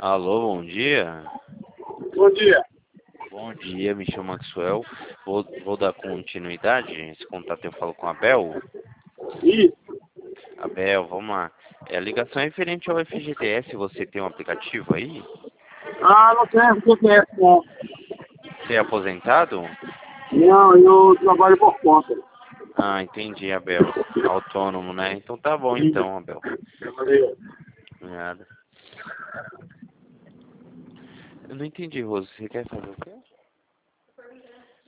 Alô, bom dia. Bom dia. Bom dia, me chamo Maxwell. Vou dar continuidade. Esse contato eu falo com a Abel. Isso. Abel, vamos lá. A ligação é referente ao FGTS. Você tem um aplicativo aí? Não tem, o que é esse, não? Você é aposentado? Não, eu trabalho por conta. Ah, entendi, Abel. Autônomo, né? Então tá bom então, Abel. Valeu. Nada. Eu não entendi, Rose. Você quer fazer o quê?